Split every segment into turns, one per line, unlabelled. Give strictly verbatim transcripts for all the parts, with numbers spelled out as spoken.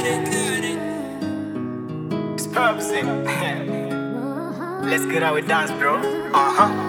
It's purposing. Let's get out with dance, bro. Uh-huh.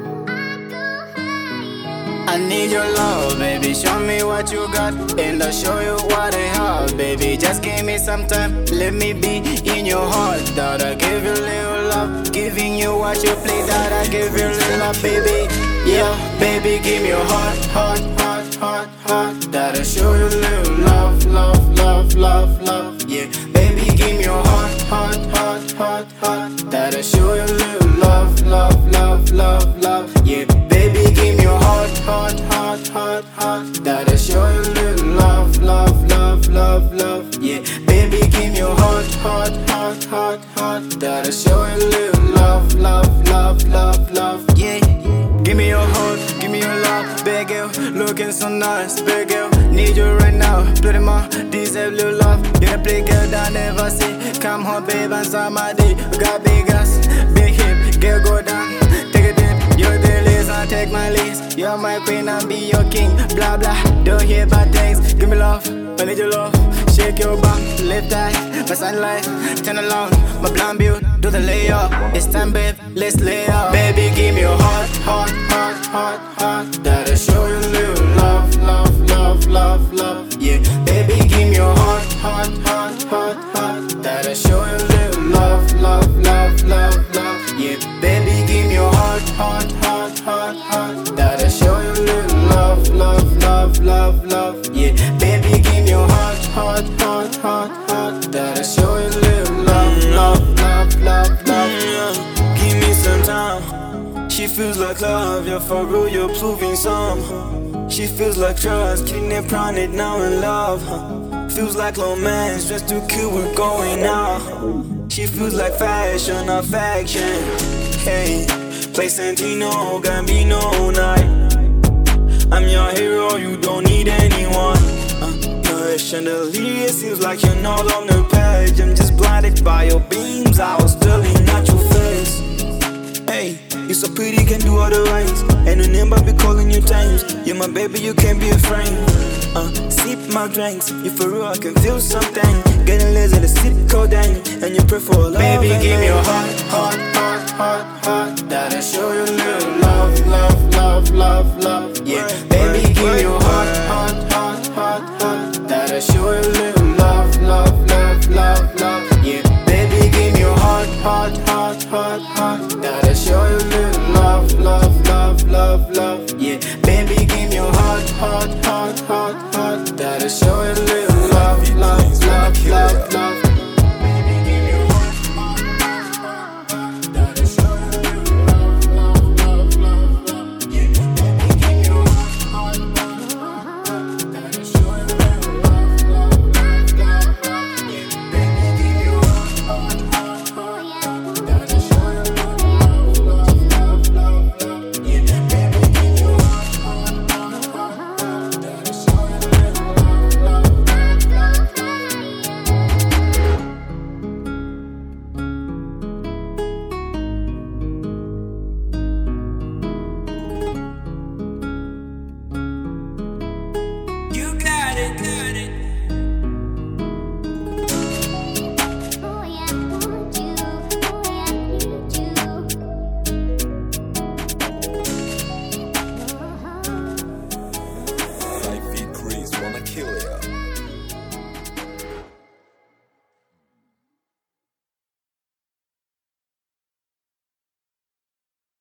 I need your love, baby. Show me what you got, and I'll show you what I have, baby. Just give me some time, let me be in your heart. That I give you little love, giving you what you please. That I give you little love, baby. Yeah, baby, give me your heart, heart, heart, heart, heart. That I show you little love, love, love, love, love. Yeah, baby, give me your heart, heart, heart, heart, heart. That I show you little love, love, love, love, love. Yeah, baby, give me your heart, heart, heart, heart, heart. That I show you little love, love, love, love, love. Yeah, baby, give me your heart, heart, heart, heart, heart. That I show you little love, love, love, love, love. Yeah. Give me your heart, give me your love, big girl, looking so nice, big girl, need you right now, play them all, deserve little love, you're the play girl that I never see, come home babe and start my day, we got big ass, big hip, girl go down, take a dip, you're the list, I'll take my list, you're my queen, I'll be your king, blah blah, don't hear bad things, give me love, I need your love, shake your back, lift tight, my sunlight, turn along, my blonde build, do the layup, it's time babe, let's lay up, baby give me your heart, heart, heart, heart, heart, that I show you little love, love, love, love, love, yeah, baby give me your heart, heart, heart, heart, heart, that I show you little love, love, love, love, love, yeah, baby give me your heart, heart, heart, heart, heart, that I show you little love, love, love, love, love, yeah, baby give me your heart, heart, heart, heart, heart, that I show you little love, love, love, love, love,
yeah. Give me some time. She feels like love, yeah, for real, you're proving some. She feels like trust, killing it, prime it, now in love. Feels like romance, just too cute, we're going out. She feels like fashion, affection. Hey, play Santino, Gambino night. I'm your hero, you don't need anyone. Uh, no chandelier, seems like you're not on the page. I'm just blinded by your beams, I was staring at your face. Hey, you so pretty, can do otherwise. And the name I be calling you times. You're my baby, you can't be afraid. Uh, sip my drinks, you for real, I can feel something. Getting lazy, the sip codeine, and you pray for love.
baby give me your heart, heart, heart, heart, heart, that I show you little love, love, love, love, love, yeah, baby give me your heart, heart, heart, heart, heart, that I show you little love, love, love, love, love, yeah, baby give me your heart, heart, heart, heart, heart, that I show you little love, love, love, love, love, yeah, baby give me your heart, heart, heart, heart, heart.